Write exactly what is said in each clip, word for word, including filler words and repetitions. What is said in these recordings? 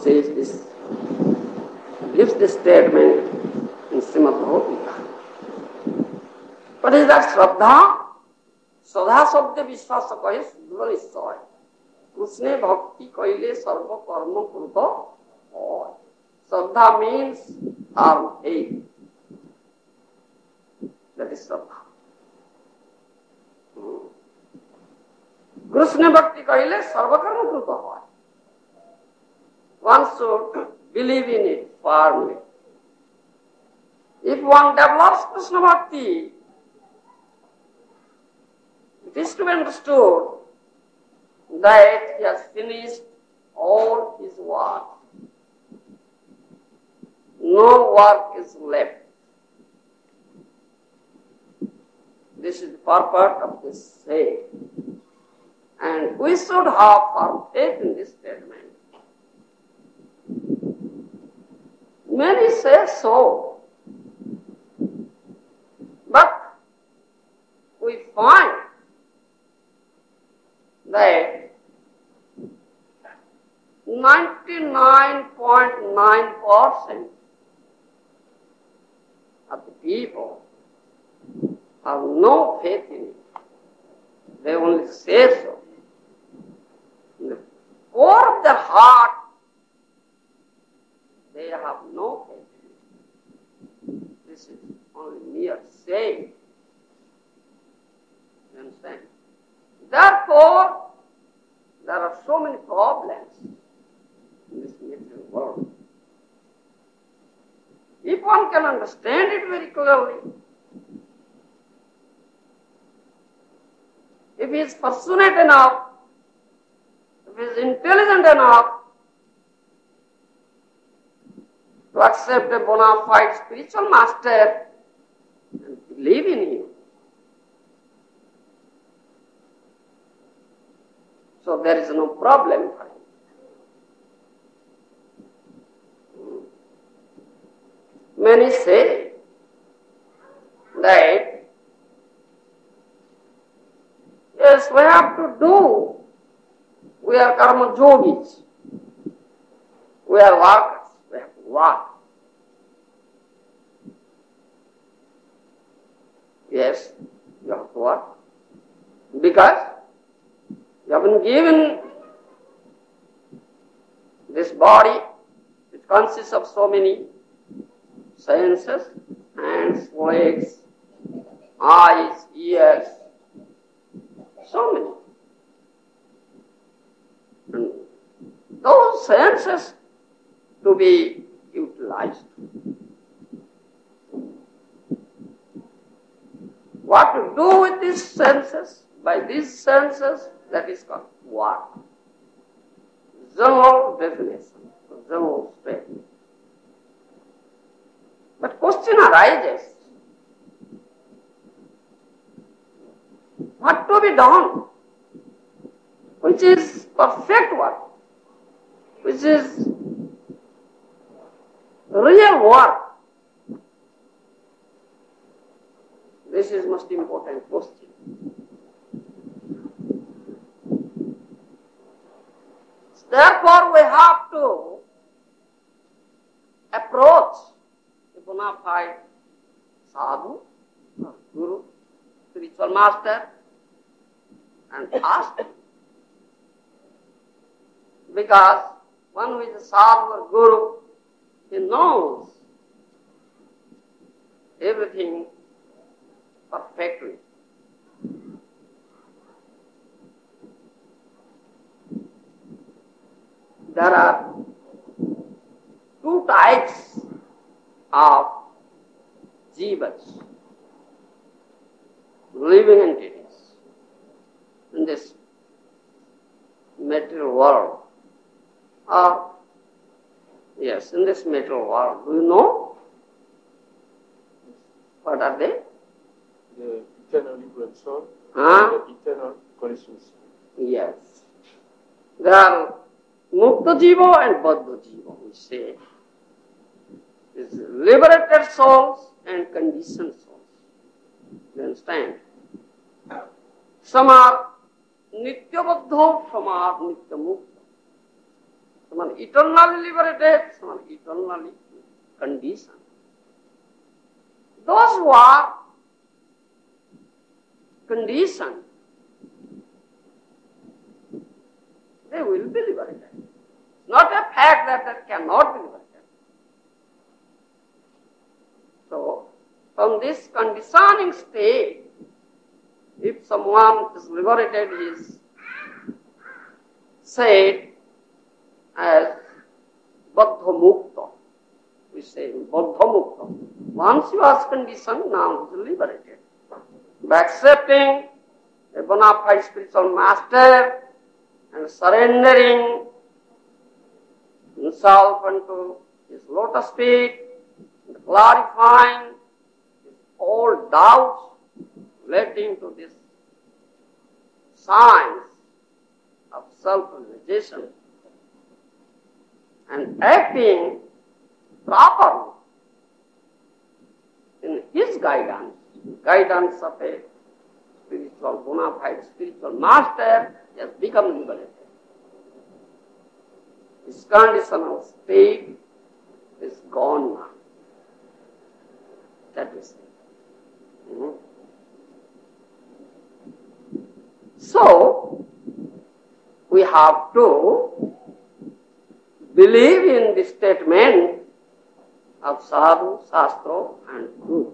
says this, gives this statement in Srimad Bhagavad. What is that Shraddha? Shraddha शब्द विश्वास कहे शुद्ध निश्चय उसने भक्ति कहिले सर्व कर्म कृत और Shraddha means arm aid. That is Shraddha. Krishna भक्ति कहिले सर्व कर्म कृत হয়. One should believe in it firmly. If one develops Krishna Bhakti, it is to be understood that he has finished all his work. No work is left. This is the purport of this saying. And we should have firm faith in this statement. Many say so, but we find that ninety-nine point nine percent of the people have no faith in it. They only say so. In the core of their heart, they have no faith in it. This is only mere saying. You understand? Therefore, there are so many problems in this material world. If one can understand it very clearly, if he is fortunate enough, if he is intelligent enough to accept a bona fide spiritual master and believe in him, so there is no problem for him. Many say that yes, we have to do. We are karma yogis. We are workers. We have to work. Yes, you have to work. Because you have been given this body, which consists of so many senses, hands, legs, eyes, ears, so many. And those senses to be utilized. What to do with these senses? By these senses, that is called work. General definition, general statement. But question arises, what to be done? Which is perfect work? Which is real work? This is most important question. Therefore, we have to approach a bona fide sadhu, or guru, spiritual master, and ask him. Because one who is a sadhu or guru, he knows everything perfectly. There are two types of jivas, living entities, in this material world. Or, yes, in this material world. Do you know? What are they? The eternal liberal soul, Huh? and the eternal consciousness. Yes. There are Mukta Jiva and Baddha Jiva, we say. It's liberated souls and conditioned souls. You understand? Some are Nitya Baddha, some are Nitya Mukta. Someone eternally liberated, someone eternally conditioned. Those who are conditioned, they will be liberated. Not a fact that that cannot be liberated. So, from this conditioning state, if someone is liberated, he is said as Baddha Mukta. We say Baddha Mukta. Once he was conditioned, now he is liberated. By accepting a bona fide spiritual master and surrendering himself unto his lotus feet, and clarifying all doubts relating to this science of self-realization and acting properly in his guidance, guidance of a spiritual, bona fide spiritual master, he has become liberated. His conditional state is gone now. That is it. Mm-hmm. So, we have to believe in the statement of Sadhu, Shastra and Guru.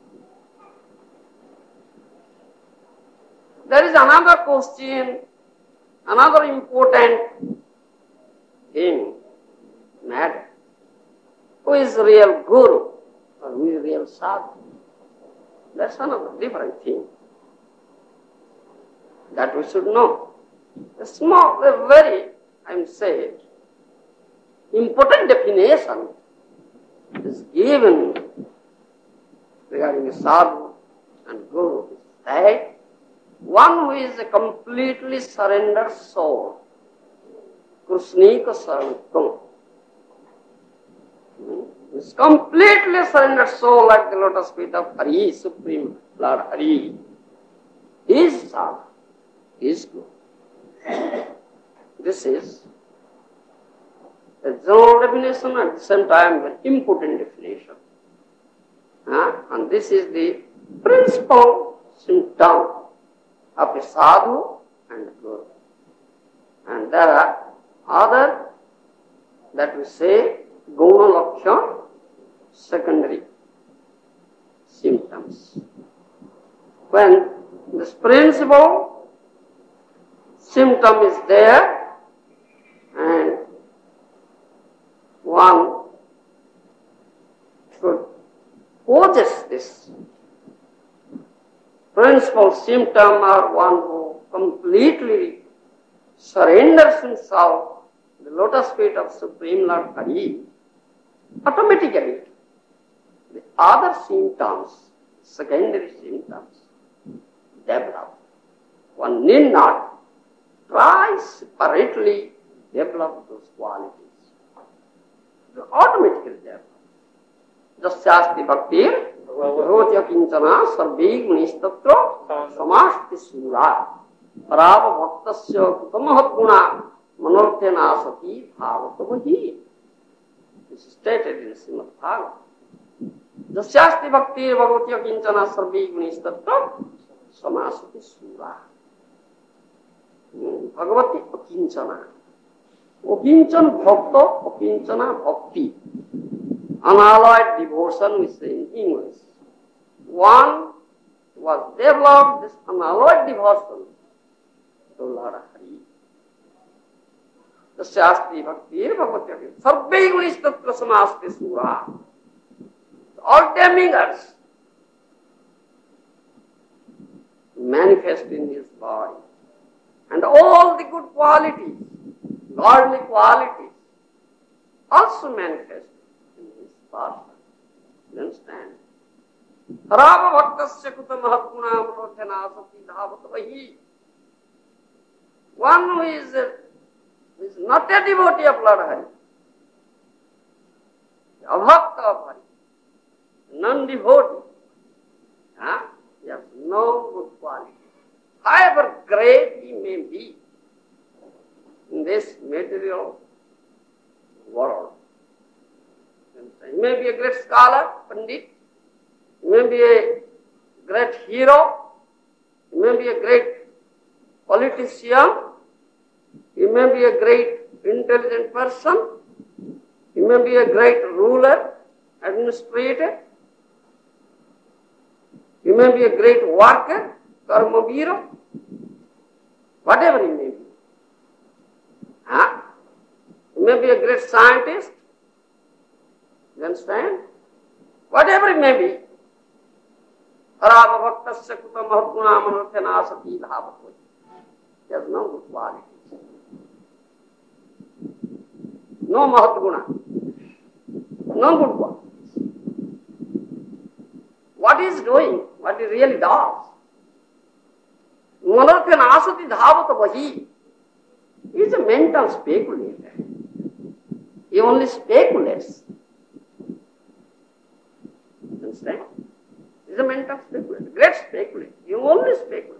There is another question, another important thing, matter. Who is real Guru or who is real Sadhu? That's another different thing that we should know. A small, a very, I am saying, important definition is given regarding a Sadhu and Guru. That one who is a completely surrendered soul, Krishnika Sarantam, is completely surrendered soul like the lotus feet of Hari, Supreme Lord Hari. He is Sadhu, he is Guru. This is a general definition, at the same time an important definition. Uh, and this is the principal symptom of a Sadhu and Guru. And there are other, that we say, Guna Lakshan, secondary symptoms. When this principal symptom is there and one should possess this principal symptom, or one who completely surrenders himself to the lotus feet of Supreme Lord Hari, automatically the other symptoms, secondary symptoms, develop. One need not try separately develop those qualities. They automatically develop. Jasyasti bhaktir bhagavati kinchana sarvi gunistatra samasti sura parava bhaktasya kutamahat guna manorthena sati bhavatavahi. This is stated in Srimad Bhagavatam. Jasyasti bhaktir bhagavati kinchana sarvi gunistatra samasti sura. Bhagavati akinchana. Akinchana bhakta, akinchana bhakti. Unalloyed devotion, we say in English. One was developed, this unalloyed devotion to Lord Hari. The Shastri Bhakti Bhagavati Akinchana. Sarve Gunistatra Samasti Sura. All demigods manifest in his body. And all the good qualities, godly qualities, also manifest in his person. You understand? Rama Bhaktasya Kuta Mahatguna Marodhana Sati Dhavatavahi. One who is, a, who is not a devotee of Lord Hari, a bhakta of Hari, non-devotee, huh? He has no good quality. However great he may be in this material may be a great scholar, Pandit, you may be a great hero, you may be a great politician, you may be a great intelligent person, you may be a great ruler, administrator, you may be a great worker, karmavira, whatever you may be. Huh? You may be a great scientist, you understand? Whatever it may be. Arava bhaktasya kuta mahatguna manarthanasati dhavati. He has no good qualities. No mahatguna. No good qualities. What he is doing, what he really does. Manarthanasati dhavati vahi. He is a mental speculator. He only speculates. Understand? He is a mental speculator, great speculator. He only speculates.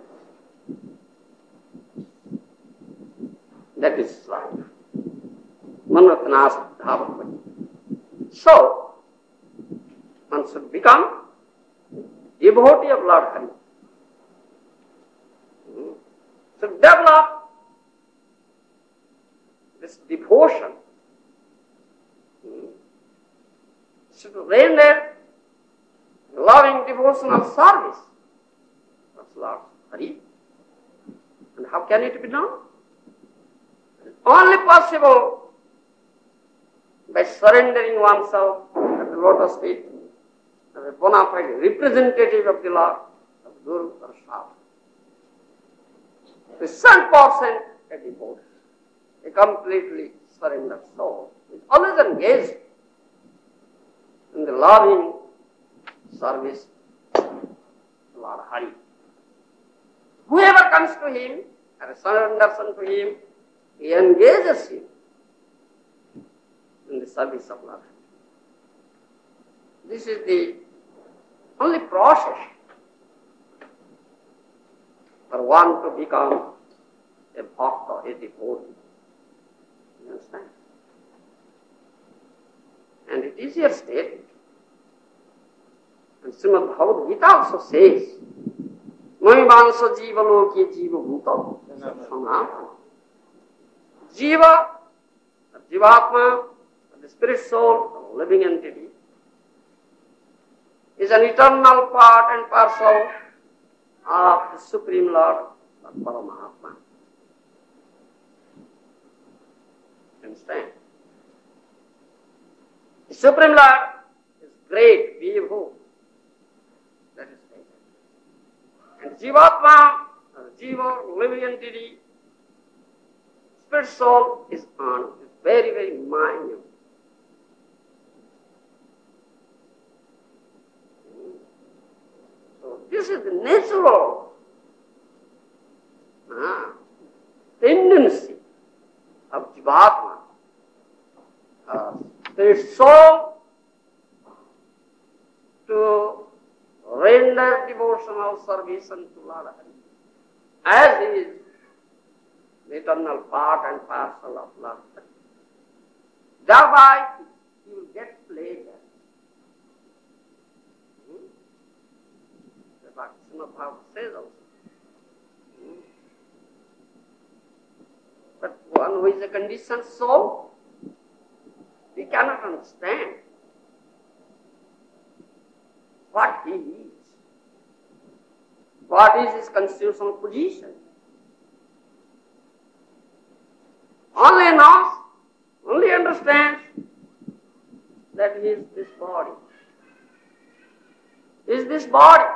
That is life. Manathanasati dhavati. So, one should become devotee of Lord Hari. Should develop this devotion, should render loving devotional service of Lord Hari. And how can it be done? It is only possible by surrendering oneself at the lotus feet as a bona fide representative of the Lord, of Guru Prasad. The one percent a devotee, a completely surrendered soul, is always engaged in the loving service of Lord Hari. Whoever comes to him and surrenders unto him, he engages him in the service of Lord Hari. This is the only process for one to become a bhakta, a devotee. You understand? And it is here stated. And Srimad Bhagavad Gita also says, Mamivansa jiva loke jiva bhuta sanatana. Jiva, the Jivatma, the spirit soul, the living entity, is an eternal part and parcel of the Supreme Lord, Paramahatma. Understand? The Supreme Lord is great, Vibhu. That is stated. And Jivatma, Jiva, living entity, spirit soul is on, is very, very minute. So this is the natural uh, tendency of Jivatma, uh, spirit soul, to render devotional service unto Lord Hari, as he is the eternal part and parcel of Lord Hari. Thereby he will get pleasure. Hmm? The Bhakti Bhava says also. Hmm? But one who is a conditioned soul, he cannot understand what he is, what is his constitutional position. Only knows, only understands that he is this body. Is this body.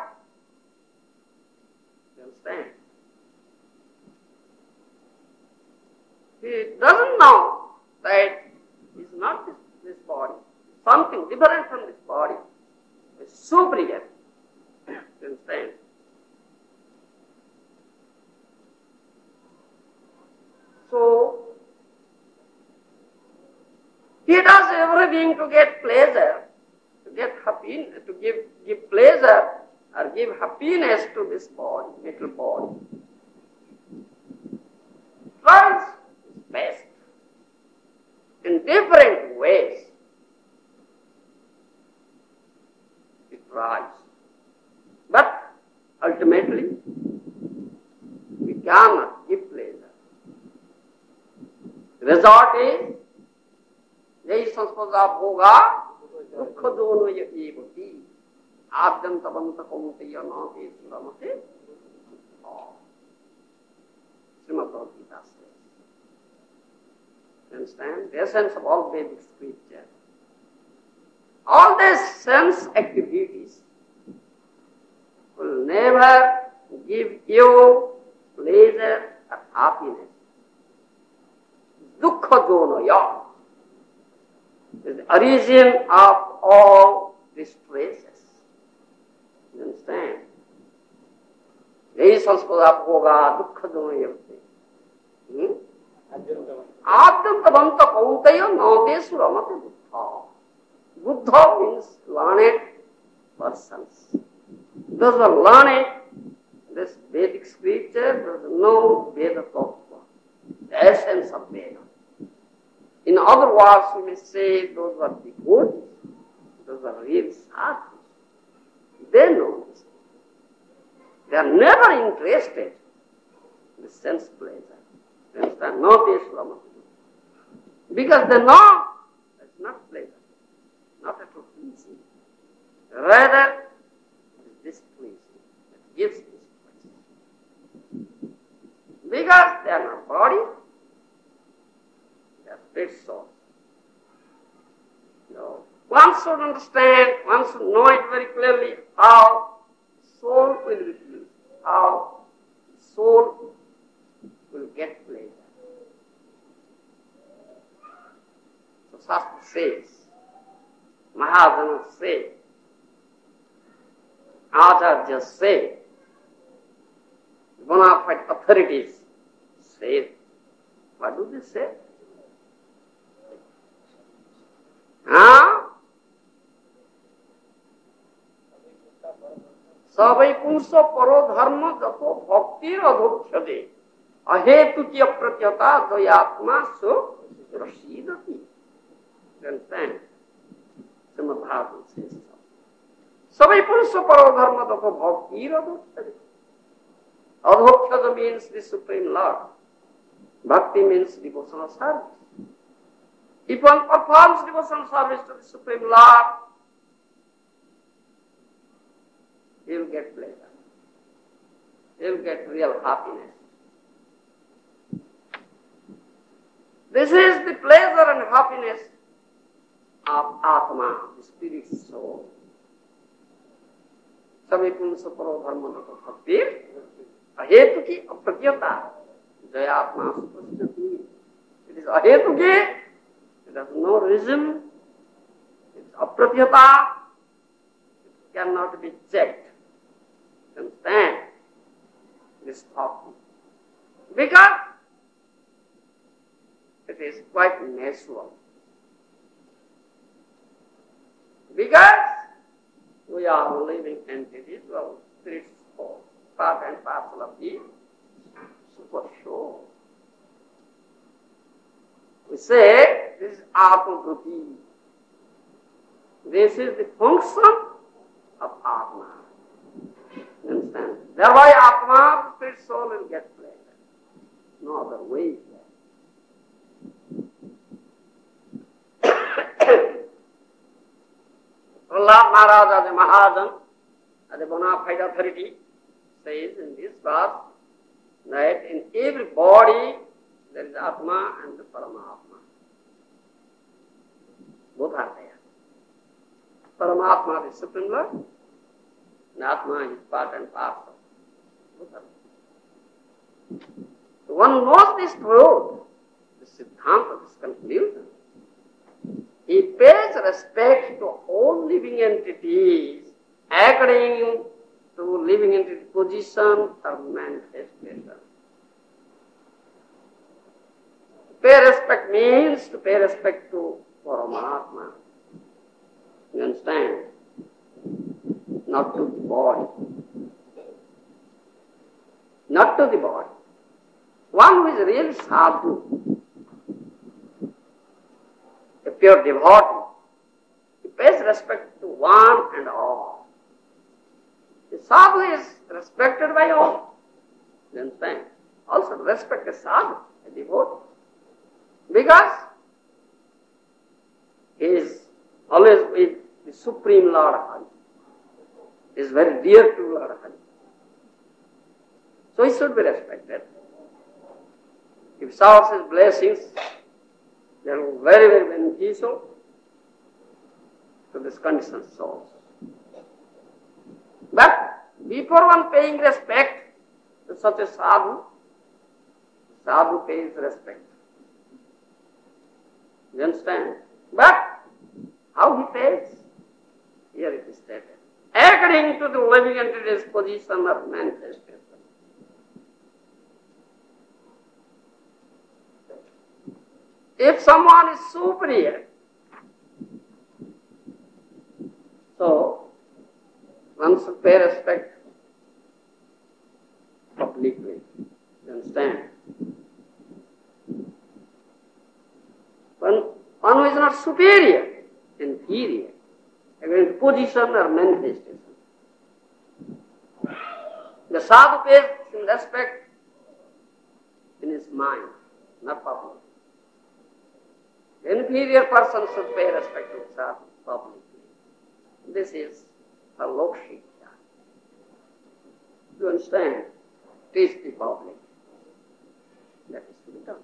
You understand? He doesn't know that he is not this, this body. Something different from this body. It's superior. You understand? So, he does everything to get pleasure, to get happiness, to give, give pleasure or give happiness to this body, little body. Tries his best in different ways short is Jai Sanspada Bhoga Dukha Dono Yevati Abhyanta Banta Kaunteya Nati Suramate. Srimad Bhagavad Gita says. Understand? The essence of all Vedic scripture. All these sense activities will never give you pleasure or happiness. Dukkha Donaya is the origin of all distresses. You understand? Jai Sanspada Bhoga Dukkha Donaya. Adyanta Banta Kaunteya Nate Suramate Buddha. Buddha means learned persons. Those who are learned, this Vedic scripture, there is no Veda Tattva, the essence of Veda. In other words, we may say those who are devotees, those who are real sadhus, they know this. They are never interested in the sense pleasure. They understand? No Teshuramati. Because they know it's not pleasure, not at all pleasing. Rather, it is displeasing. It gives displeasure. Because they are not body, they are spirit soul. No. One should understand, one should know it very clearly how soul will be pleased, how soul will get pleasure. So Shastra says, Mahajana say, Acharya say, bona fide authorities say. What do they say? Huh? Savai punsa paro dharma jato bhaktir adhokshade ahetuki apratyata dayatma so rasidati. You understand? Srimad Bhagavatam says so. Savai punsa paro dharma jato bhaktir adhokshade. Adhokshada means the Supreme Lord. Bhakti means devotional service. If one performs devotional service to the Supreme Lord, he will get pleasure. He will get real happiness. This is the pleasure and happiness of Atma, the spirit soul. Samipun saparo dharmanata bhaktir ahetuki apratyata jayatma supasthati. It is ahetuki. It has no reason. It is apratyata. It cannot be checked. Understand? This thought. Because it is quite natural. Because we are living entities, well, spirits, part and parcel of the super soul. We say this is Atma-Bhuti. This is the function of Atma. You understand? Thereby Atma, the spirit soul, will get pleasure. No other way. Prahlad Maharaj as a Mahajan, as a bona fide authority, says in this verse that in every body there is Atma and the Paramatma. Both are there. Paramatma is Supreme Lord, and Atma is part and parcel. Both are there. So one knows this truth, the Siddhanta, this conclusion. He pays respect to all living entities according to living entity position or manifestation. Pay respect means to pay respect to Paramatma. You understand? Not to the body. Not to the body. One who is really sadhu, a pure devotee, he pays respect to one and all. The sadhu is respected by all. You understand? Also respect a sadhu, a devotee. Because he is always with the Supreme Lord Hari. He is very dear to Lord Hari. So he should be respected. If showers his blessings, they are very, very beneficial to this conditioned souls. But before one paying respect to such a sadhu, sadhu pays respect. You understand? But how he pays? Here it is stated. According to the living entity's position or manifestation. If someone is superior, so one should pay respect publicly. You understand? One, one who is not superior, inferior, according to position or manifestation. The sadhu pays in respect in his mind, not public. The inferior person should pay respect to sadhu publicly. This is a lokshikya. You understand? Teach the public. That is to be done.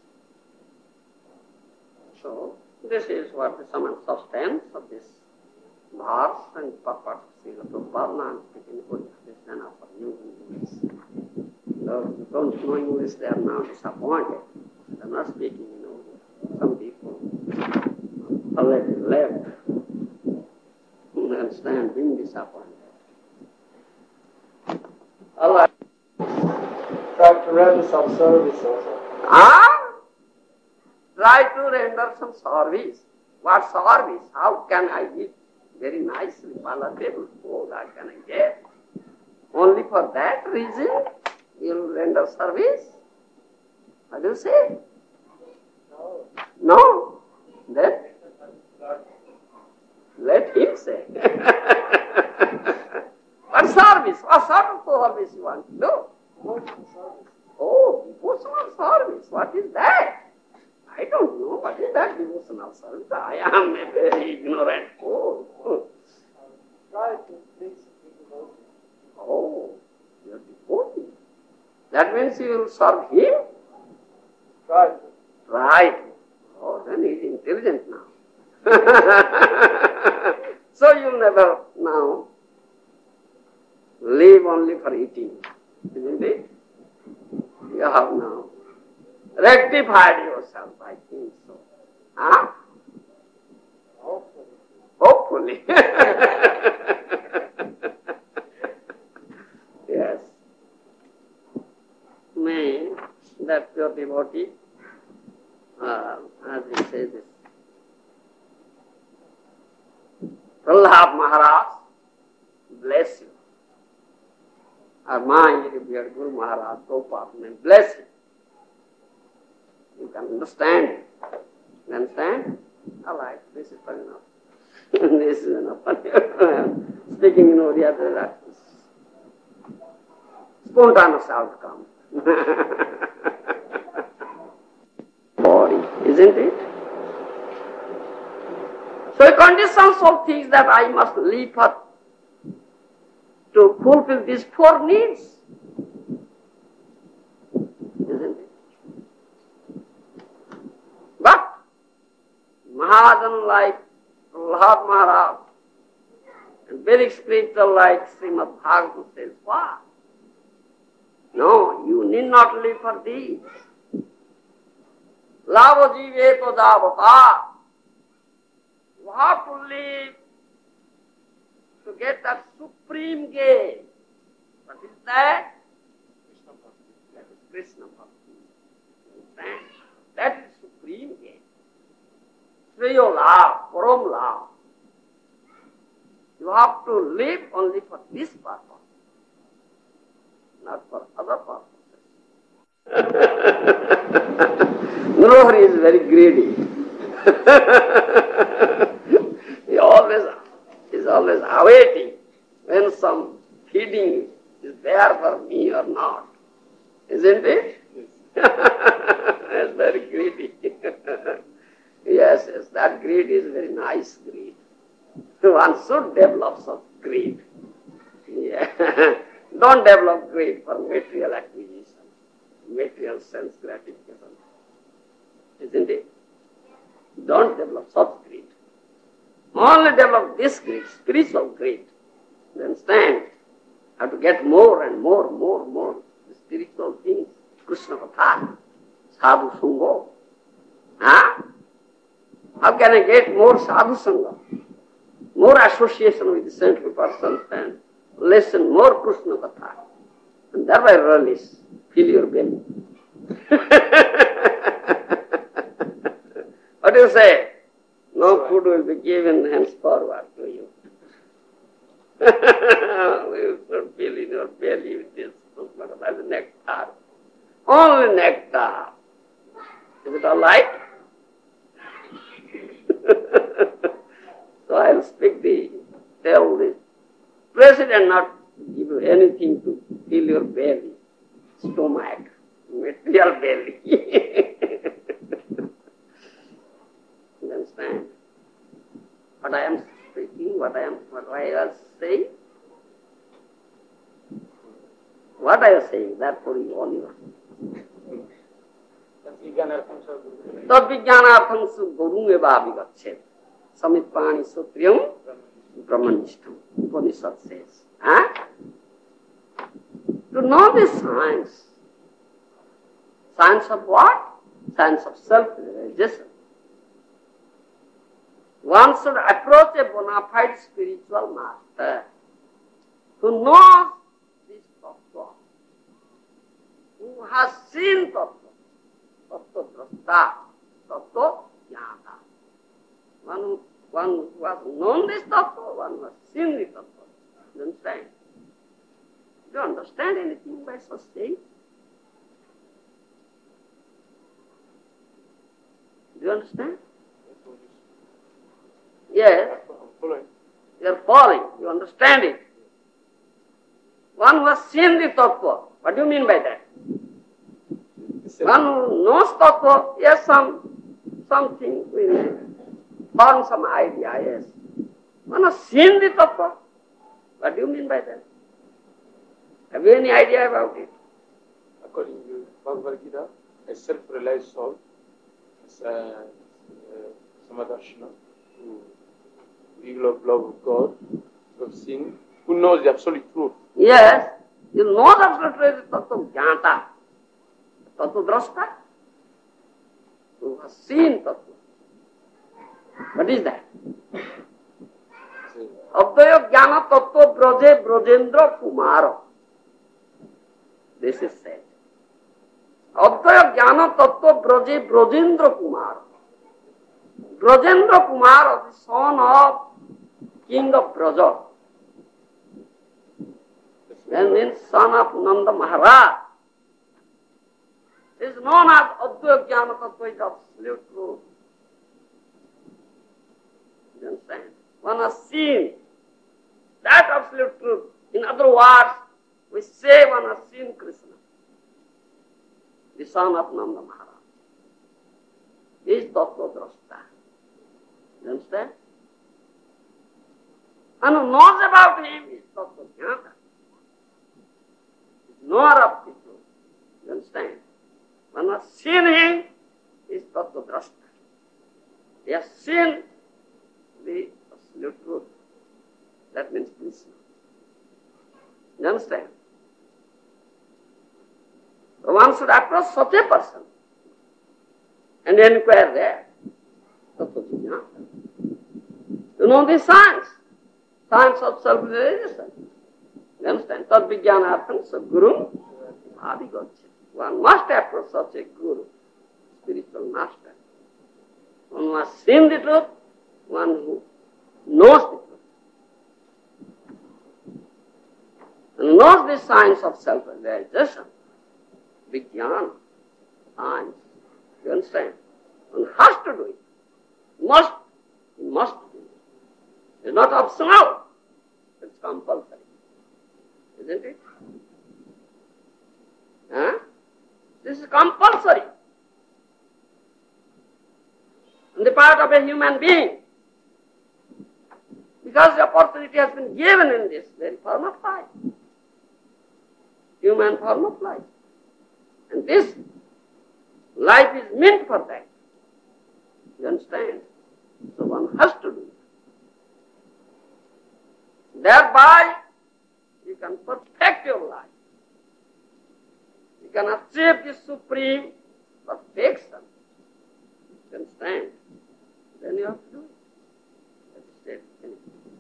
So, this is what the sum and substance of this verse and purpose of Srila Prabhupada. I am speaking good this and for you in English. Those who don't know English, they are now disappointed. They are not speaking in English. Some people already left. You understand, being disappointed. Allah. Try to render some service also. Ah? Try to render some service. What service? How can I eat very nicely, palatable food? How can I get? Only for that reason you will render service? What do you say? No. No? Then let him say. What service? What sort of service you want to do? Devotional service. Oh, devotional service. What is that? I don't know. What is that devotional service? I am a very ignorant fool. Try to please the devotee. Oh, you are devotee. That means you will serve him? Try to. Right. Oh, then he is intelligent now. So you'll never now live only for eating, isn't it? You have now rectified yourself, I think so. Huh? Hopefully. Hopefully. Yes. May that pure devotee, uh, as he says this, Prahlad Maharaj, bless you. Or my revered Guru Maharaj, Prabhupada, may bless you. You can understand it. You understand? All right, this is fun enough. This is enough. Speaking in Oriya, that is spontaneous outcome. Body, isn't it? So conditions of things that I must live for to fulfill these four needs, isn't it? But Mahajan like Prahlad Maharaj and very spiritual like Srimad Bhagavatam says, what? No, you need not live for these. Lavo jive to javata. You have to live to get that supreme gain. What is that? Krishna Bhakti. That is Krishna Bhakti. Understand? That is supreme gain. Sriyo love, param love. You have to live only for this purpose, not for other purposes. Nurari is very greedy. he always is always awaiting when some feeding is there for me or not. Isn't it? Yes. It's very greedy. that greed is very nice greed. One should develop such greed. Yeah. Don't develop greed for material acquisition, material sense gratification. Isn't it? Don't develop such greed. Only develop this greed, spiritual greed. You understand? Have to get more and more, more, more spiritual things. Krishna Katha, Sadhu Sangha. Huh? How can I get more Sadhu Sangha? More association with the saintly persons and listen more Krishna Katha. And thereby relish, fill your belly. What do you say? No food will be given henceforward to you. You should fill in your belly with this Krishna Katha as nectar. Only nectar. Is it all right? So I'll speak the, tell the president not give you anything to fill your belly, stomach, material belly. You understand? What I am speaking, what I am, what I was saying? What I was saying, that for you all you Tadvijnanartham su gurung eva abhigachet. Samit pani sutriyam brahmanishtam. Upanishad says. Huh? To know this science. Science of what? Science of self-realization. One should approach a bona fide spiritual master who knows this tattva, who has seen tattva, tattva drashta, tattva jnata. One who, one who has known this tattva, one who has seen the tattva. You understand? Do you understand anything by such saying? Do you understand? Yes. You are following. You understand it. One who has seen the tattva. What do you mean by that? One who knows tattva, yes, some something will form some idea, yes. One who has seen the tattva. What do you mean by that? Have you any idea about it? According to Bhagavad Gita, a self-realized soul is uh, uh, Samadarshana, who eagle of love of God, who have seen, who knows the absolute truth. Yes, you know the absolute truth, tattva jnata, tattva drashta, who has seen tattva. What is that? Abdaya jnana tattva braje brajendra kumara. This is said. Abdaya jnana tattva braje brajendra kumara. Brajendra Kumar, the son of King of Braja, that means son of Nanda Maharaj, is known as Advaita Jnana Tattva, is absolute truth. You understand? One has seen that absolute truth. In other words, we say one has seen Krishna, the son of Nanda Maharaj. He is Tattva Drashta. You understand? And who knows about him is Tattva Jnata. Is knower of the truth. You understand? One has seen him is Tattva Drashta. He has seen the absolute truth. That means Krishna. You understand? So one should approach such a person and inquire there. Tattva Jnata. You know the science, science of self-realization. You understand? Tad vijnanartham sa guru abhigachet. One must approach such a guru, spiritual master. One who has seen the truth, one who knows the truth. And knows the science of self-realization. Vijnana, science. You understand? One has to do it. Must, he must do it. It's not optional. It's compulsory. Isn't it? Huh? This is compulsory. on the part of a human being. Because the opportunity has been given in this very form of life. Human form of life. And this life is meant for that. You understand? So one has to do it. Thereby, you can perfect your life. You can achieve the supreme perfection. You understand? Then you have to do it. That's it.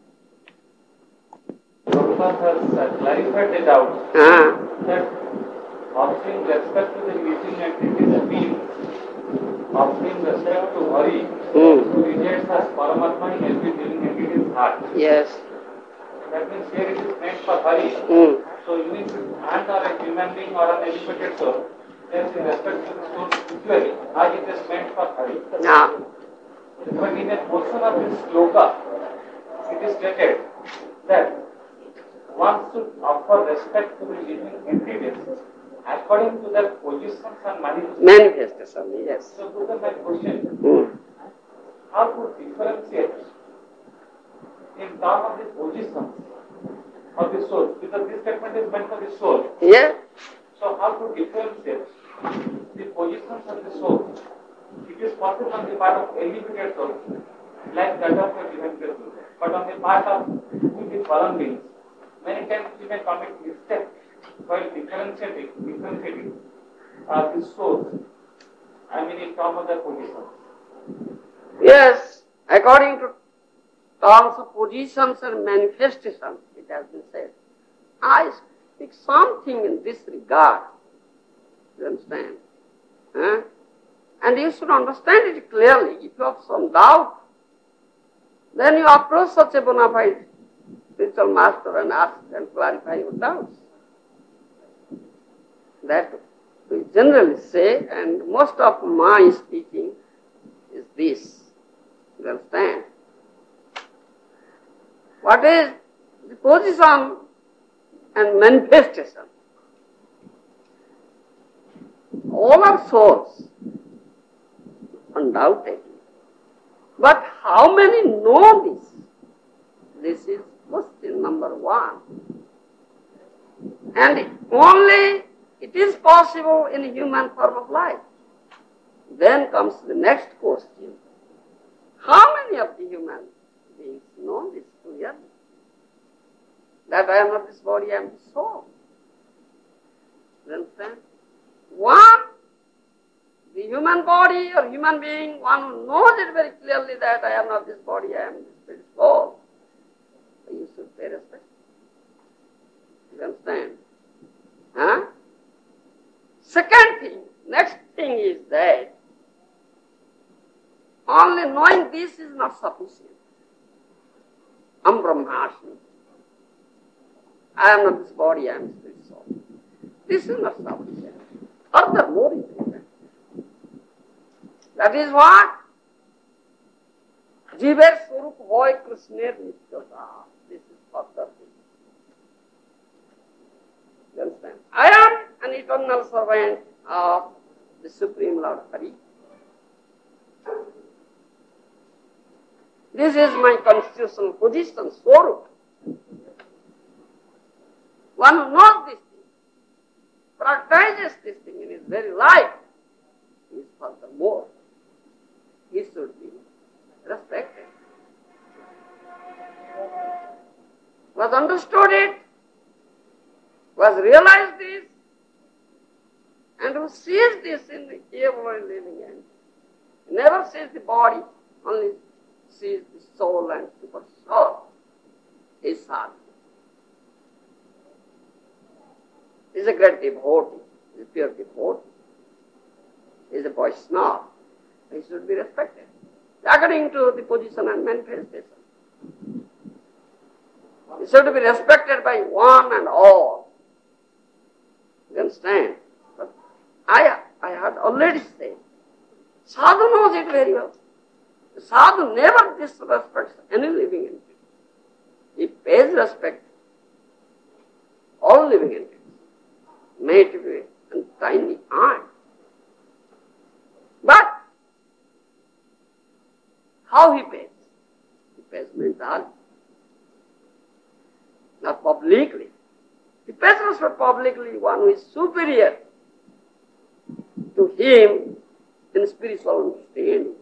Prabhupada has uh, clarified the doubt Ah. that offering respect to the living entities means offering respect to Hari, Mm. who resides as Paramatma in every living entity's heart. Yes. That means here it is meant for Hari. Mm. So even if ant or a human being or an elevated soul, there is respect to the soul equally, as it is meant for Hari. Ah. But in a portion of this sloka, it is stated that one should offer respect to the living entities according to their positions and manifestations. Manifestation, yes. So, Buddha, my question, Mm. how to differentiate in terms of the positions of the soul? Because this statement is meant for the soul. Yeah. So, how to differentiate the positions of the soul? It is possible on the part of elevated soul, like that of a divine person. But on the part of the fallen beings, many times we may commit mistake while differentiating, differentiating uh, the souls. I mean, in terms of their positions. Yes, according to terms of positions and manifestations, it has been said. I speak something in this regard. You understand? Huh? And you should understand it clearly. If you have some doubt, then you approach such a bona fide spiritual master and ask and clarify your doubts. That we generally say, and most of my speaking is this. You understand? What is the position and manifestation? All are souls, undoubtedly. But how many know this? This is question number one. And only it is possible in human form of life. Then comes the next question. How many of the human beings know this clearly? That I am not this body, I am the soul. You understand? One, the human body or human being, one who knows it very clearly that I am not this body, I am this spirit soul. So you should pay respect. You understand? Huh? Second thing, next thing is that only knowing this is not sufficient. Am Brahmasmi. I am not this body, I am spirit soul. This is not sufficient. Furthermore is written. That is what? Jiver Swarup Hoy Krishner Nityata. This is further thing. You understand? I am an eternal servant of the Supreme Lord Hari. This is my constitutional position, Swarup. One who knows this thing, practices this thing in his very life, is furthermore, he should be respected. Was understood it, was realized this, and who sees this in the every living entity. Never sees the body, only sees the soul and super soul. Is sadhu. Is a great devotee, is a pure devotee, is a Vaishnava. He should be respected according to the position and manifestation. He should be respected by one and all. You understand? But I, I had already said, sadhu knows it very well. Sadhu never disrespects any living entity. He pays respect to all living entities. May it be a tiny ant. But How he pays? He pays mentally, not publicly. He pays respect publicly one who is superior to him in spiritual understanding.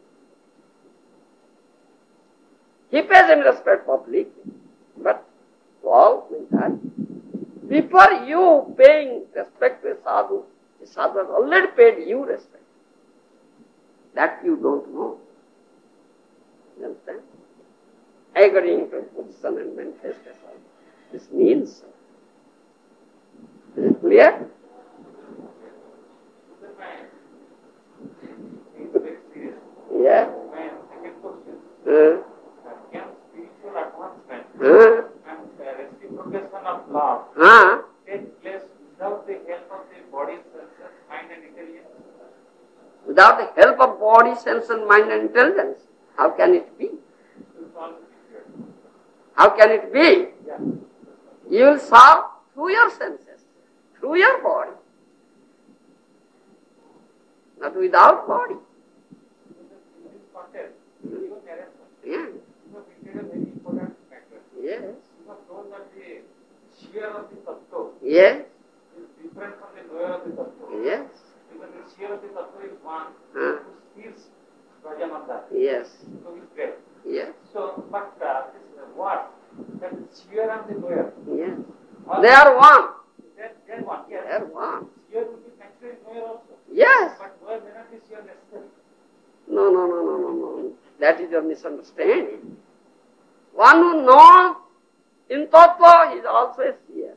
He pays him respect publicly, but to all mentally. Before you paying respect to a sadhu, the sadhu has already paid you respect. That you don't know. You understand? Agreeing to position and manifestation. This means so. Is it clear? Yeah. Uh, Can spiritual advancement uh, and uh, reciprocation of love uh, take place without the help of the body, senses, mind and intelligence? without the help of body, sense and mind and intelligence, how can it be? It's all secret. How can it be? Yeah. You will serve through your senses, through your body, not without body. In this context, your narration, Yeah. you have hinted a very important factor. Yes. You have told that the sphere of the tattva Yes. is different from the knower of the tattva. Yes. Because the sphere of the tattva is one Huh. who sees Rajananda. Yes. So he's great. Yes. So, but uh, this uh, what? That the sphere and the knower. Yes. They are one. That, that one, yes. They are one. Sphere will be considered knower also. Yes. But knower may not be sphere necessary. No, no, no, no, no, no. That is your misunderstanding. One who knows in tattva is also a seer.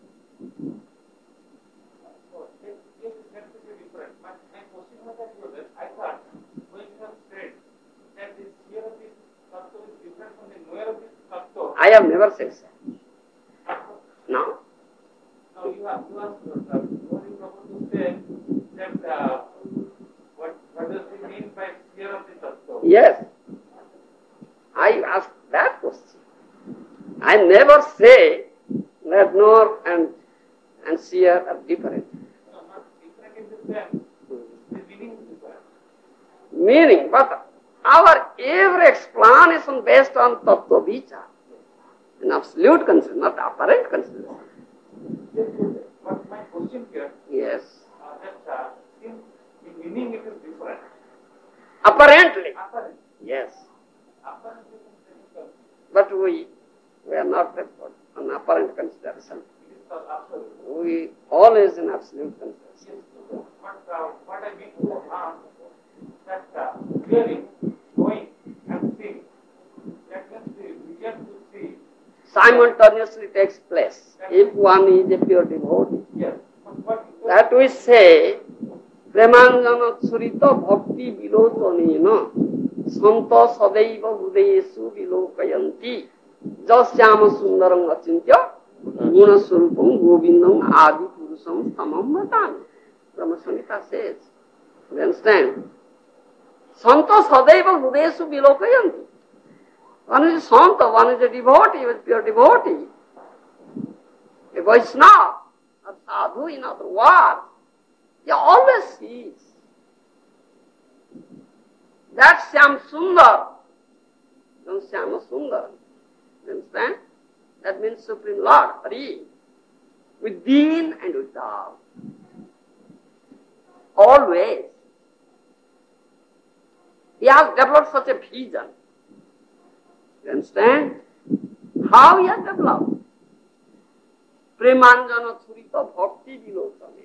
So, this this is going to be different. But my question was that you know, I thought when you have said that the sphere of this tattva is different from the knower of this tattva. I have never said so. No. Now you have you have uh, you are about to say that uh, what what does it mean by sphere of the tattva? Yes. I ask that question. I never say that knower and and seer are different. No, not different in the sense. The meaning is different. Meaning, but our every explanation based on tattva vichar, an absolute consideration, not apparent consideration. Yes, yes. But my question here, Yes. uh, that uh, in, in meaning it is different. Apparently. Apparent. Yes. Apparent is different. But we we are not an apparent consideration. It is called absolute. We always in absolute consideration. Yes. But uh, what I mean to ask that uh, hearing, knowing, and seeing, that means the vision to see. Simultaneously takes place if one is a pure devotee. Yes. But what is That we say, Premanjana Surita Bhakti Vilotanena Santa Sadaiva Hudayesu Vilokayanti Jasyama Sundaram Achintya Guna Surupam Govindam Adi Purusam Tamam Matan. Brahma Samhita says. You understand? Santa Sadaiva Hudayesu Vilokayanti. One is a Santa, one is a devotee, a pure devotee. A Vaishnava, a sadhu in other words, he always sees. That Syam Sundar, don't Syama Sundar, you understand? That means Supreme Lord, Hari, within and without. Always. He has developed such a vision. You understand? How he has developed? Premanjana Surita Bhakti Vilotane.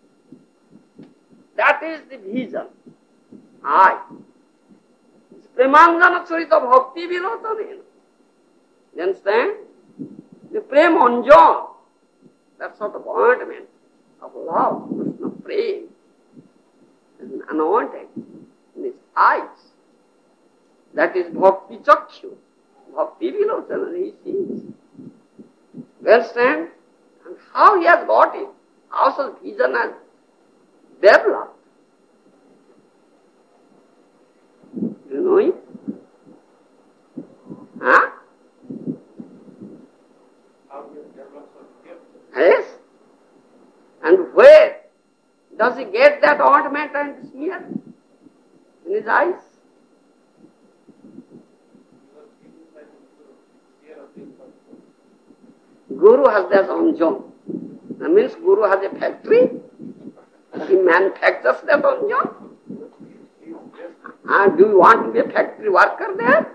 That is the vision. I. Premanjana Surita Bhakti Vilotane. You understand? The Prem Anjan, that sort of ointment of love, Krishna Prem, is anointed in his eyes. That is Bhakti Chakshu. Bhakti Vilotana, he sees. You understand? And how he has got it, how such vision has developed. You know it? Huh? how you develop such gift? Yes. And where does he get that ointment and smear? In his eyes. Guru has their own zone. That means Guru has a factory. He manufactures that own zone. And do you want to be a factory worker there?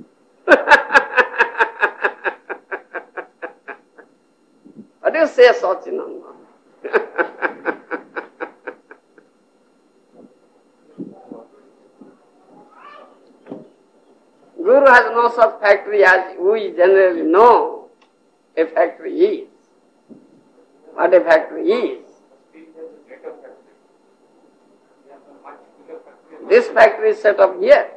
What do you say, Sachinanda? Guru has no such factory as we generally know a factory is. What a factory is. This factory is set up here.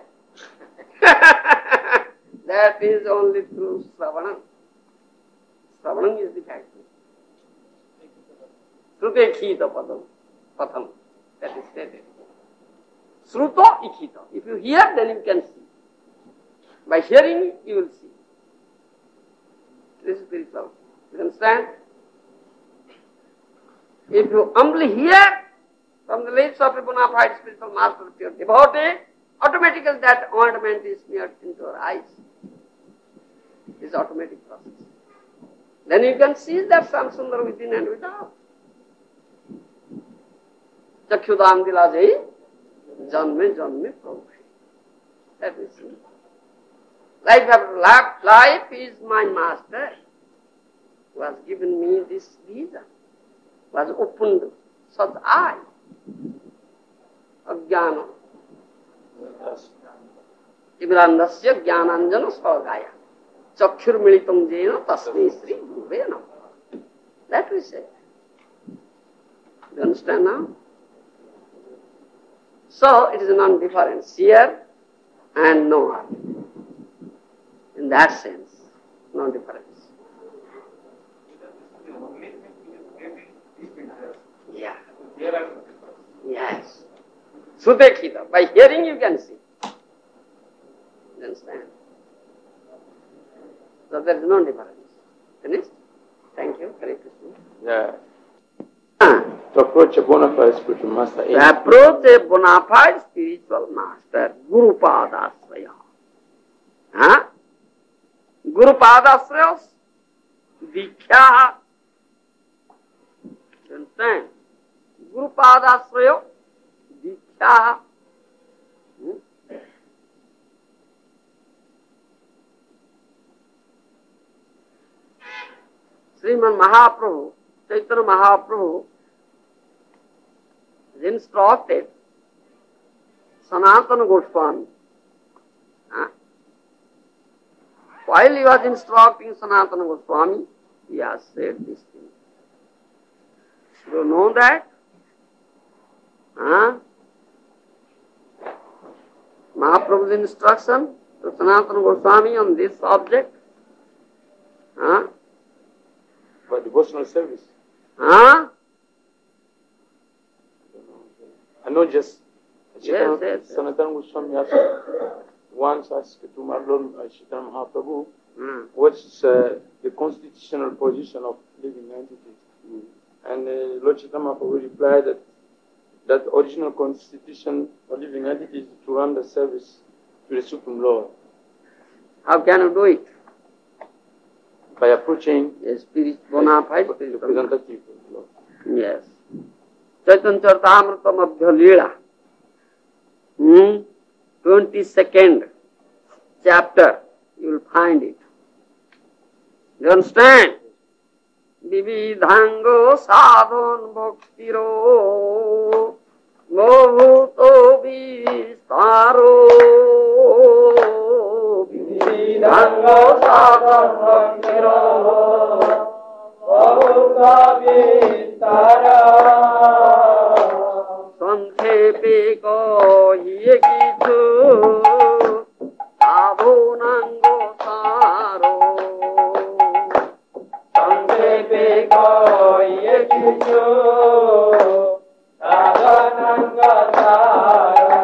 That is only through Sravanam. Sravanam is the factory. Srute Ikhita Padam. Patham. That is stated. Sruto Ikhita. If you hear, then you can see. By hearing, you will see. This is spiritual. You understand? If you humbly hear from the lips of a bona fide spiritual master, pure devotee, automatically that ornament is smeared into your eyes. This is automatic process. Then you can see that Samsundar within and without. Chakhyudam dilajai, janme janme prabhu. That is it. Life after life, life is my master, who has given me this vision, who has opened such eye of jnana. Ibrandasya jnananjana svagaya. Chakhyur militam jena tasmai sri guruve namah. That we say. You understand now? So it is a non-difference here and no other. In that sense, no difference. Yeah. Yes. Sudekita. By hearing you can see. You understand? So there is no difference. Finished? Thank you. Hare Krishna. Yeah. To approach a bona fide spiritual master. To approach a bona fide spiritual master, Guru Padasraya. Huh? Guru Padasrayas, Dikhya. You understand? Guru Padasraya, Dikhya. Hmm? Sriman Mahaprabhu, Chaitanya Mahaprabhu, is instructed Sanatana Goswami. Huh? While he was instructing Sanatana Goswami, he has said this thing. You know that? Huh? Mahaprabhu's instruction to Sanatana Goswami on this subject. Huh? For devotional service. Huh? I know just Yes, yes, yes. Sanatana Goswami asked, once asked to my Lord Chaitanya Mahaprabhu, Hmm. what's uh, the constitutional position of living entities? Mm. And uh, Lord Chaitanya Mahaprabhu replied that that original constitution of living entities is to run the service to the Supreme Lord. How can you do it? By approaching A spirit, bona fide the spiritual. representative of the Lord. Yes. Chaitanya Charitamrita Madhya Leela. Hmm? twenty-second chapter. You will find it. You understand? Vividhango sadhan bhaktiro bhavuto vistaro. Vividhango sadhan bhaktiro bhavuto vistaro. Santhepe kahiye kichu adhunango saro. Santhepe kahiye kichu adhunango saro.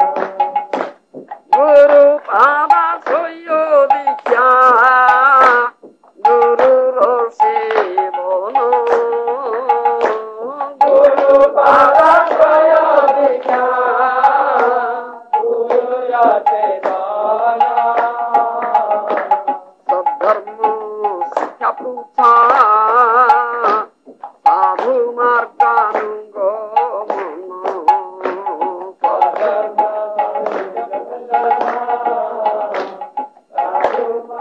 Guru pada soyo dikhya Guru rose bono. Guru pada soyo dikhya Guru rose bono. Sabdharma sikha prucha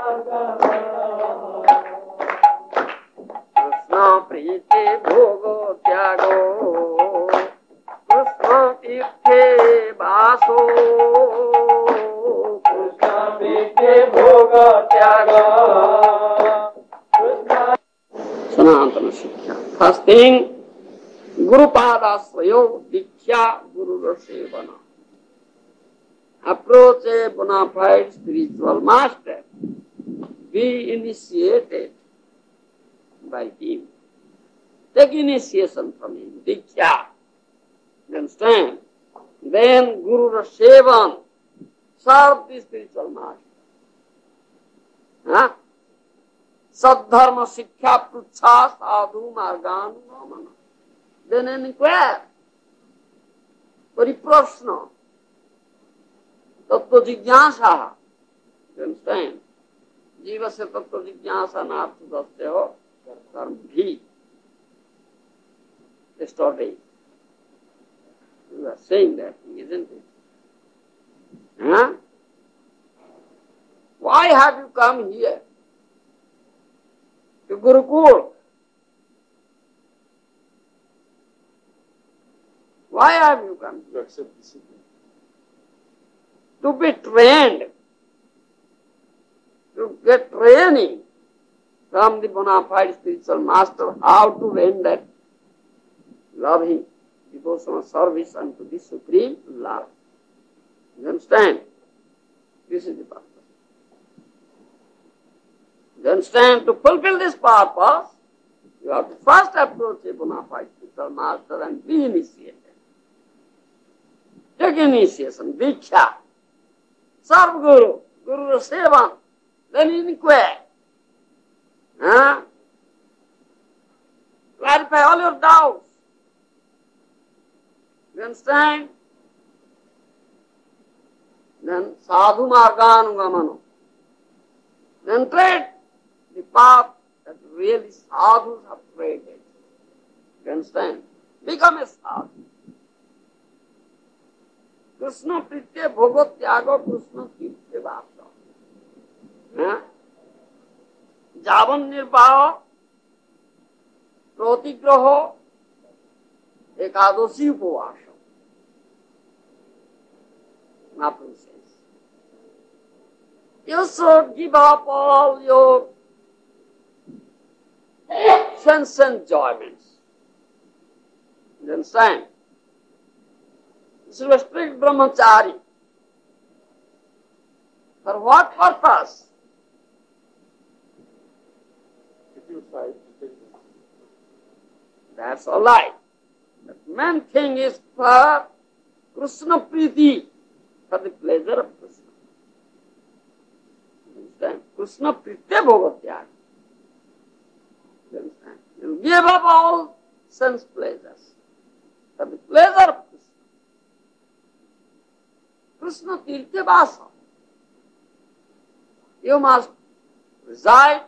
Krishna प्रीति भोगो त्यागो कृष्ण तीर्थे वासो कृष्ण प्रीति भोगो त्यागो सनातन शिक्षा। First thing, गुरुपादाश्रयो Diksha Guru सेवना। Approach a bona fide spiritual master. Be initiated by him. Take initiation from him, Diksha. You understand? Then Guru Sevan, serve the spiritual master. Huh? Sadharma Sikkha Prucha Sadhu Margan Namana. Then inquire. Pariprashna. तत्व जिज्ञासा। You understand? जीव से तत्व जिज्ञासा north दस्ते हो कर्म भी yesterday. You are saying that, isn't it? Huh? Why have you come here to Gurukul? Why have you come To accept discipline. To be trained, to get training from the bona fide spiritual master, how to render loving devotional service unto the supreme love. You understand? This is the purpose. You understand? To fulfill this purpose, you have to first approach a bona fide spiritual master and be initiated. Take initiation, Diksha. Serve Guru, Guru Sevan, then inquire. Huh? Clarify all your doubts. You understand? Then Sadhu Marganugamano. Then tread the path that really sadhus have treaded. You understand? Become a sadhu. Krishna Pritya Bhogo Tyago Krishna Kirtya Vasa. Javan Nirbaho Protigraho Ekadoshi Upavasa. Mahaprabhu says, you should give up all your sense enjoyments. You understand? This is a strict brahmachari. For what purpose? If you fight, you take them. That's all right. The main thing is for Krishna Priti, for the pleasure of Krishna. You understand? Krishna Pritya Bhogatya. You understand? You give up all sense pleasures for the pleasure of Krishna. Krishna Tirtha Vasa. You must reside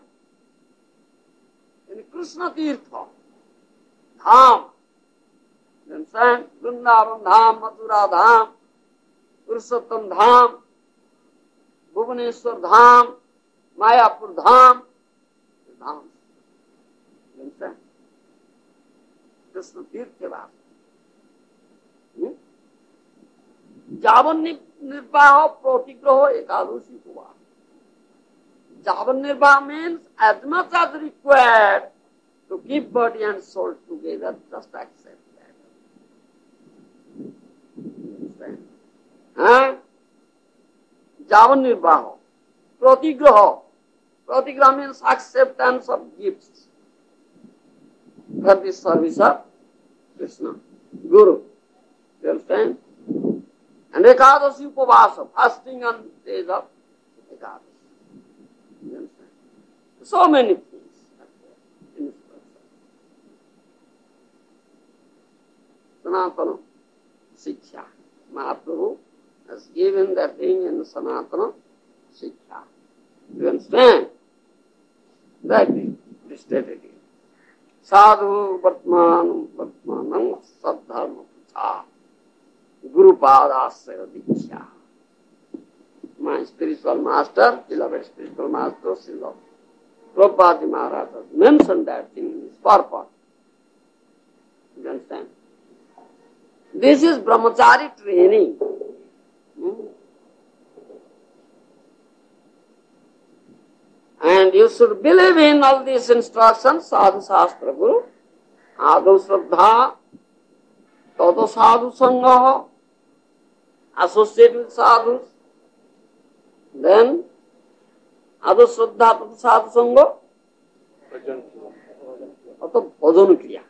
in Krishna Tirtha, Dham. You understand? Vrindavan Dham, Mathura Dham, Purushottam Dham, Bhubaneswar Dham, Mayapur Dham. Dham. You understand? Krishna Tirtha Vasa. Hmm? Javan Nirvaha Protigraho Ekadoshi Upavasa. Javan Nirvaha means as much as required to keep body and soul together, just accept that. Understand? Huh? Javan Nirvaha Protigraha. Protigraha means acceptance of gifts for the service of Krishna, Guru. You understand? And Ekadashi Upavasa, fasting on days of Ekadashi. You understand? So many things are there in this person. Sanatana Siksha. Mahaprabhu has given that thing in Sanatana Siksha. You understand? That is stated here. Sadhu Vartmanam Vartmanam Sadharma Pucha. Guru Padasya Diksha. my spiritual master, beloved spiritual master, Srila Prabhupada Maharaj has mentioned that thing in his purport. You understand? This is brahmachari training. Hmm? And you should believe in all these instructions, sadhu shastra guru, adu shraddha, tato sadhu sangha, associate with sadhus, then adu shraddha, tato sadhu sangha, tato bhajan kriya.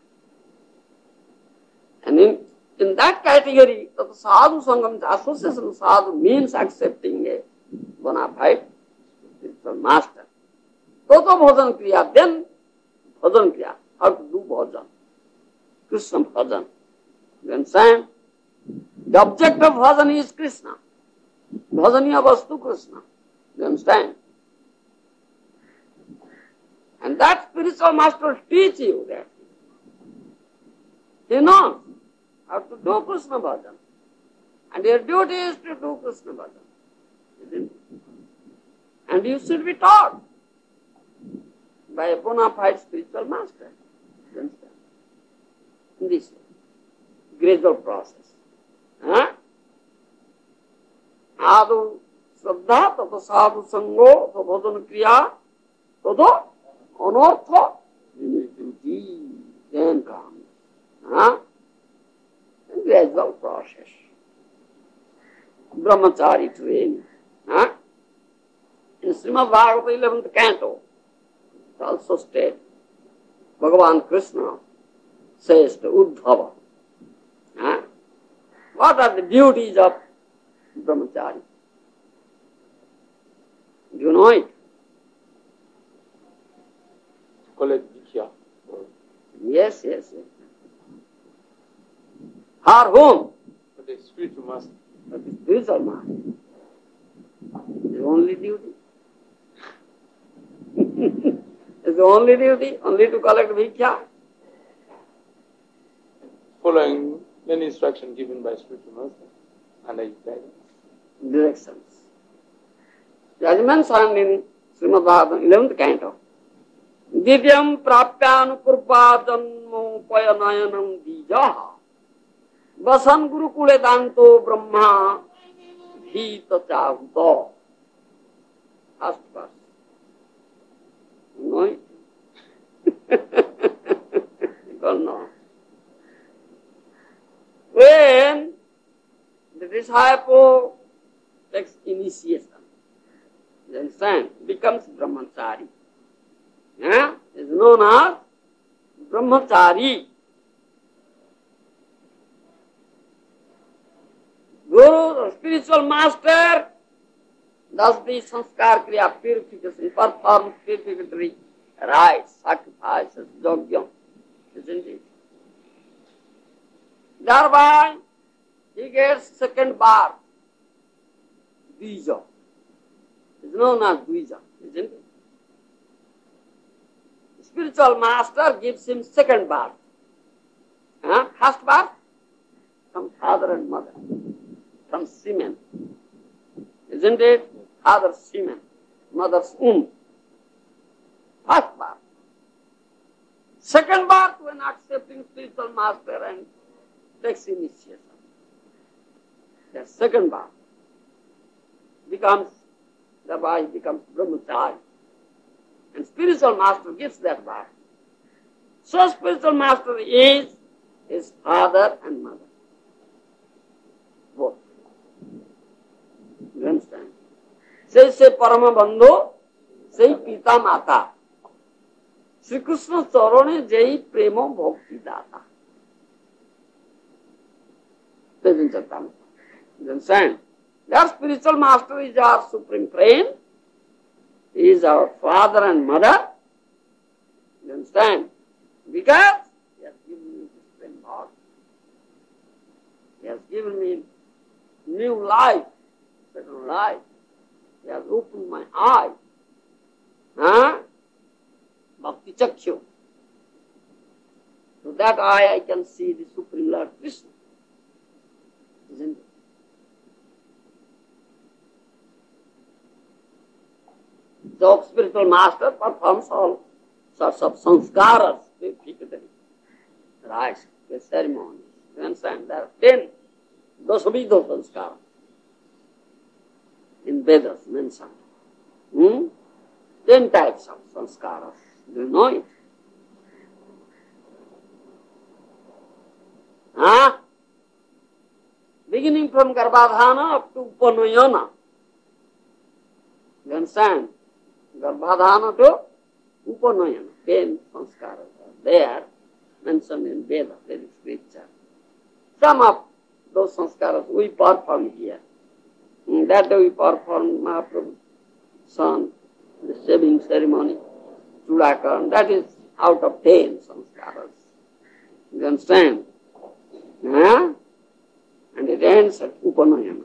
And in, in that category, tato sadhu sangha means association with sadhu means accepting a bona fide spiritual master. Toto bhajan kriya, then bhajan kriya, how to do bhajan, Krishna bhajan. You understand? The object of bhajan is Krishna. Bhajaniya vastu Krishna. You understand? And that spiritual master will teach you that. He knows how to do Krishna bhajan. And your duty is to do Krishna bhajan. Isn't it? And you should be taught by a bona fide spiritual master. You understand? In this gradual process. Huh? Adu shraddha, tato sadhu sango, tato bhajan kriya, tato anartha, duty, then comes. Huh? In gradual process. Brahmachari training. Huh? In Srimad Bhagavata eleventh canto, it also states, Bhagavan Krishna says to Uddhava, huh? What are the duties of brahmachari? Do you know it? Collect Diksha. Yes, yes, yes. For whom? For the spiritual master. For the spiritual master. The only duty. It's the only duty, only to collect Bhiksha. Following many instructions given by spiritual master and his guidance. Directions. As mentioned in Srimad Bhagavatam, eleventh canto. Divyam prapyanukrupa janmo payanayanam dijaha vasan gurukule danto brahma bhita chahuto. First verse. You know it? You don't know. When the disciple takes initiation, you understand, becomes brahmachari. Yeah? Is known as brahmachari. Guru, the spiritual master, does the sanskar kriya purification, performs purificatory rites, sacrifices, yajna, isn't it? Thereby, he gets second birth, Dvija. It's known as Dvija, isn't it? The spiritual master gives him second birth. Huh? First birth from father and mother, from semen. Isn't it? Father's semen, mother's womb. First birth. Second birth when accepting spiritual master and takes initiation. The second birth becomes, thereby becomes brahmachari. And spiritual master gives that birth. So spiritual master is his father and mother. Both. You understand? Say, say Parama Bandhu, say Pita Mata. Sri Krishna Charane Jai Prema Bhakti Data. Present Chaitanya. You understand? Their spiritual master is our supreme friend. He is our father and mother. You understand? Because he has given me this friend body. He has given me new life, second life. He has opened my eye. Huh? Bhakti Chakshu. So that eye I can see the Supreme Lord Krishna. Isn't it? So spiritual master performs all sorts of sanskaras, purificatory rites, the ceremonies. You understand? There are ten dosavidha sanskaras in Vedas mentioned. Hmm? Ten types of sanskaras. Do you know it? Huh? Beginning from Garbhadhana up to Upanayana. You understand? Garbhadhana to Upanayana. Ten sanskaras are there mentioned in Veda, very scripture. Some of those sanskaras we perform here. In that day we perform Mahaprabhu's son, the shaving ceremony, Chudakaran. That is out of ten sanskaras. You understand? Huh? And it ends at Upanayana.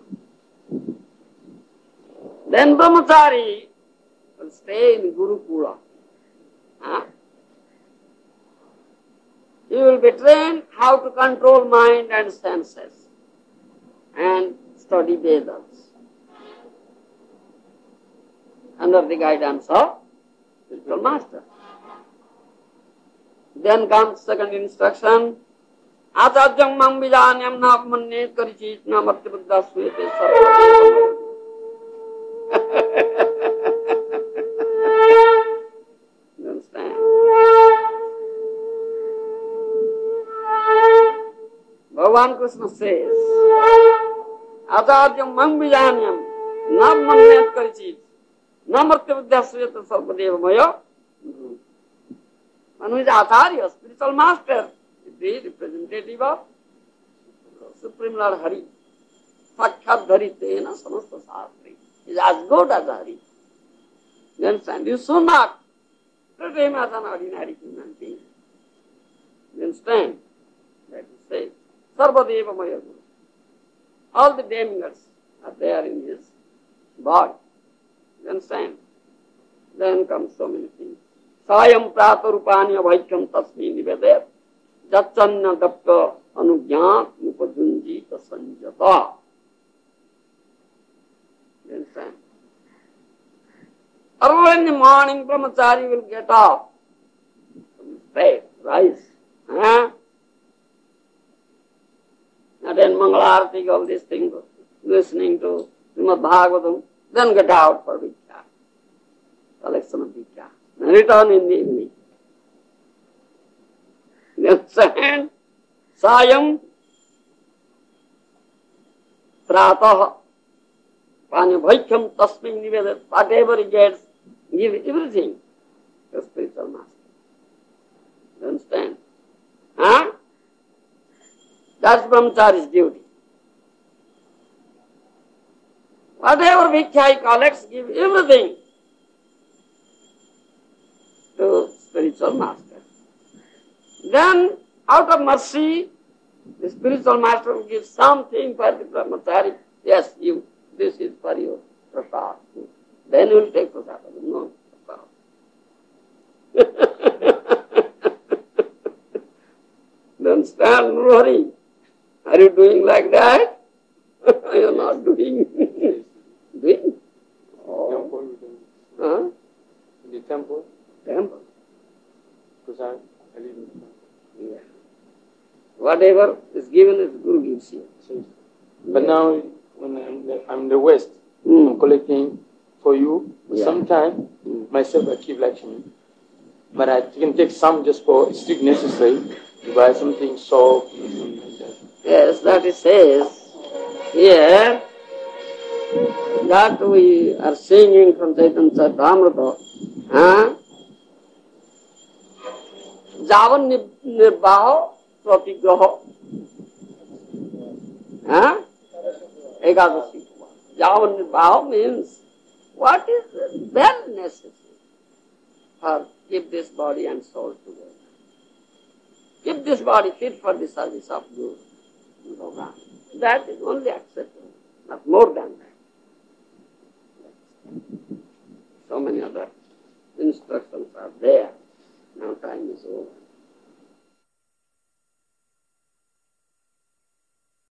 Then Brahmachari will stay in Gurukula. Huh? He will be trained how to control mind and senses and study Vedas under the guidance of spiritual master. Then comes second instruction. Acharyam mam vijanyam na manne karichit na martya buddha suyate sarva. You understand? Bhagavan Krishna says, Acharyam mam vijanyam na manne karichit na martya buddha suyate sarva deva maya. One who is Acharya, spiritual master, is the representative of Supreme Lord Hari. Sakshat dharitena samasta sastri. He is as good as Hari. You understand? You should not treat him as an ordinary human being. You understand? That is said. Sarvadeva Maya Guru. All the demigods are there in his body. You understand? Then comes so many things. Sayam prata rupani abhaikyam tasmi nivedet jachanna dapka anugyat upajunjita sanjata. You understand? Early in the morning, Brahmachari will get up from his bed, rise. Huh? And then Mangalarti, all these things, listening to Srimad Bhagavatam, then get out for Vikya, collection of Vikya. And return in the evening. You understand? Sayam pratah panyabhaikyam tasmin nivedat. Whatever he gets, give everything to spiritual master. You understand? Huh? That's Brahmachari's duty. Whatever Vikya he collects, give everything to spiritual master. Then, out of mercy, the spiritual master will give something for the Brahmachari. Yes, you, this is for your prasad. Then you will take prasad. No prasad. Don't stand, no hurry. Are you doing like that? You are not doing. Doing? Oh. Huh? In the temple? Temple. Prasad, I live in Yeah. Whatever is given is Guru gives you. So, but yeah. Now, when I'm in the, I'm in the West, Mm. I'm collecting for you. Yeah. Sometimes, Mm. myself, I keep Lakshmi. But I can take some just for strict necessary to buy something soft or something like that. Yes, that it says here that we are singing from Chaitanya Charitamrita. Huh? Javan nirbaho pratigraha. Huh? Ekadasi. Javan nirbaho means what is well necessary for keep this body and soul together. Keep this body fit for the service of Guru. That is only acceptable, not more than that. So many other instructions are there. Now time is over.